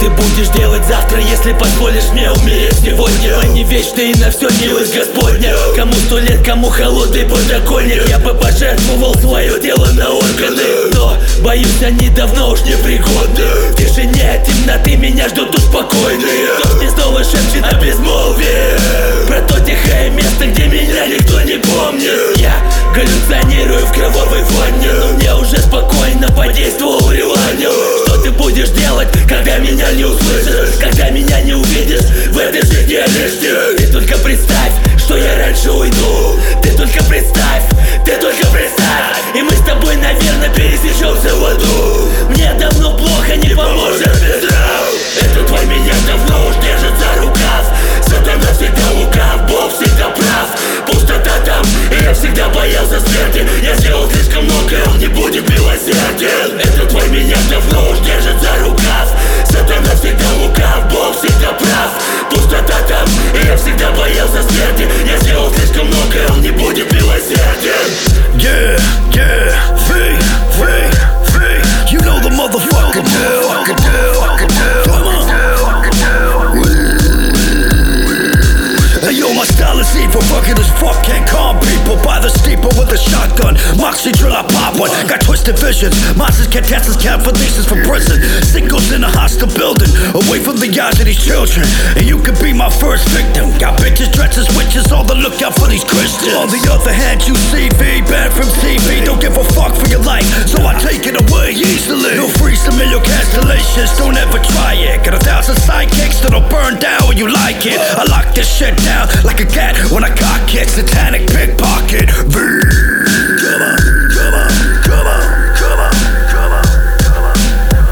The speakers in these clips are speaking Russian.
ты будешь делать завтра, если позволишь мне умереть сегодня? Мы не вечны и на все милость Господня. Кому 100 лет, кому холодный подоконник. Я бы пожертвовал свое тело на органы, но боюсь, они давно уж не пригодны. В тишине темноты меня ждут успокойные. Кто мне снова шепчет о безмолвии, про то тихое место, где меня никто не помнит. Я галлюционирую в кровавой ванне, но мне уже спокойно подействовал реланиум. Что ты будешь делать, когда меня не услышишь, когда меня не увидишь в этой жизни одежде? Ты только представь, что я раньше уйду. Ты только представь, и мы с тобой, наверное, пересечемся в аду. Мне давно плохо, не поможет без трав. Этот твой меня давно уж держит за рукав. Сатана всегда лукав, Бог всегда прав. Пустота там, и я всегда боялся смерти. Я сделал слишком много, он не будет милосерден. Этот твой меня давно уж держит за рукав. Сатана всегда лукав, Бог всегда прав. Пустота там, и я всегда боялся смерти. Я сделал слишком много, он не будет милосерден. Yeah, yeah, V, you know the motherfucker deal. Come on. Hey yo, my style is evil, rugged as fuck. Can't calm people by the steeple with a shotgun. Moxie drill, I pop one. Got twisted visions. Monsters can't test us, calculations from prison. Singles in a hostile building, away from the eyes of these children. And you could be my first victim. Got bitches, dresses, witches, all the lookout for these Christians. On the other hand, you CV, banned from TV. Don't give a fuck for your life, so I take it away easily. No free familiar cancellations, don't ever try it. Got 1,000 sidekicks that'll burn down when you like it. I lock this shit down like a cat when I cock it. Satanic pickpocket. V. Come on, come on, come on, come on, come on, come on.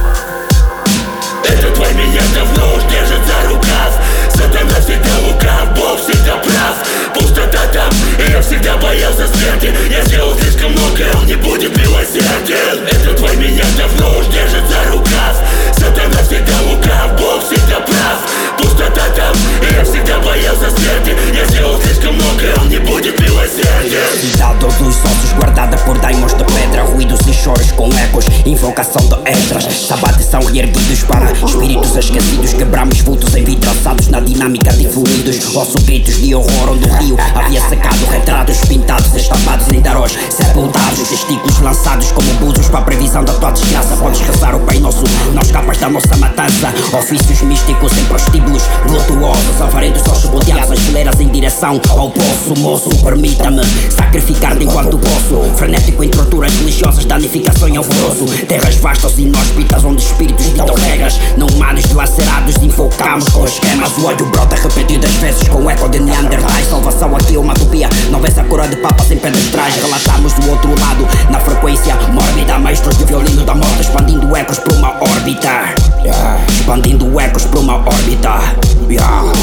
Этот твой меня давно уж держит за рукав. Сатана всегда лукав, Бог всегда прав. Пустота там, и я всегда боялся смерти. Я сделал слишком много, он не будет милосерден. Этот твой меня давно уж держит за рукав. Сатана всегда lukaf, Бог всегда прав. Pustota tam e ja всегда боялся смерти. Я сделал слишкom много, он не будет mилosérdia. Cidade aos dois sócios, guardada por daimons de pedra. Ruídos e choros com ecos, invocação de extras. Sabates são reerguidos para espíritos esquecidos. Quebramos vultos envidraçados na dinâmica de fluidos. Ouço gritos de horror onde o rio havia secado. Retratos pintados, estampados em tarós sepultados. Testículos lançados como búzios para a previsão da tua desgraça. Podes rezar o Pai Nosso, não escapas da nossa matança. Ofícios místicos em prostíbulos lutuosos, avarentos aos boteados, fileiras em direção ao poço. Moço, permita-me sacrificar-te enquanto posso. Frenético em torturas religiosas, danificação e alvoroço. Terras vastas e inóspitas onde espíritos ditam regras. Não humanos dilacerados, invocamos com esquemas. O ódio brota repetidas vezes com eco de Neandertais. Salvação aqui é uma utopia, não vês a coroa de papas em pedestrais. Relatamos do outro lado, na frequência mórbida. Maestros de violino da morte, expandindo ecos por uma órbita. Expandindo ecos por uma órbita.